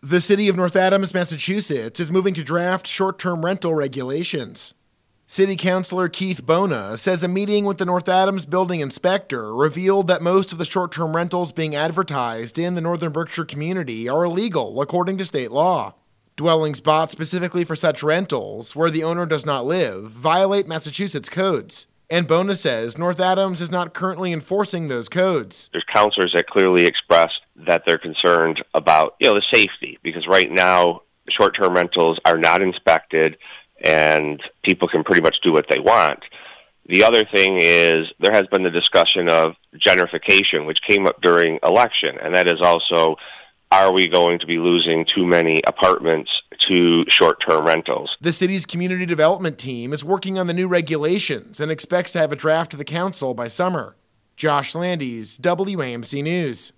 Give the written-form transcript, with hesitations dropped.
The city of North Adams, Massachusetts, is moving to draft short-term rental regulations. City Councilor Keith Bona says a meeting with the North Adams building inspector revealed that most of the short-term rentals being advertised in the Northern Berkshire community are illegal, according to state law. Dwellings bought specifically for such rentals, where the owner does not live, violate Massachusetts codes. And Bona says North Adams is not currently enforcing those codes. There's counselors that clearly expressed that they're concerned about, the safety, because right now short-term rentals are not inspected and people can pretty much do what they want. The other thing is there has been the discussion of gentrification, which came up during election, and that is also, are we going to be losing too many apartments to short-term rentals? The city's community development team is working on the new regulations and expects to have a draft to the council by summer. Josh Landis, WAMC News.